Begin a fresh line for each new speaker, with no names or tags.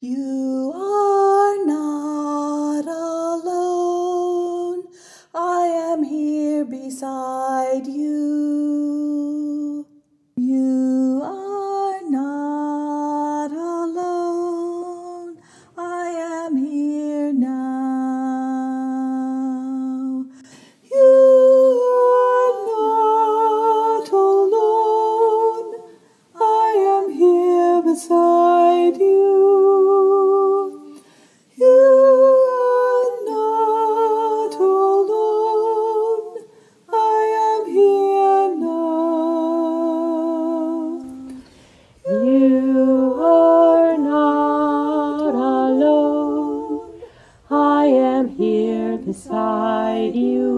You are not alone. I am here beside you. You are not alone. I am here now. You are not alone. I am here beside you. You are not alone. I am here now.
You are not alone. I am here beside you.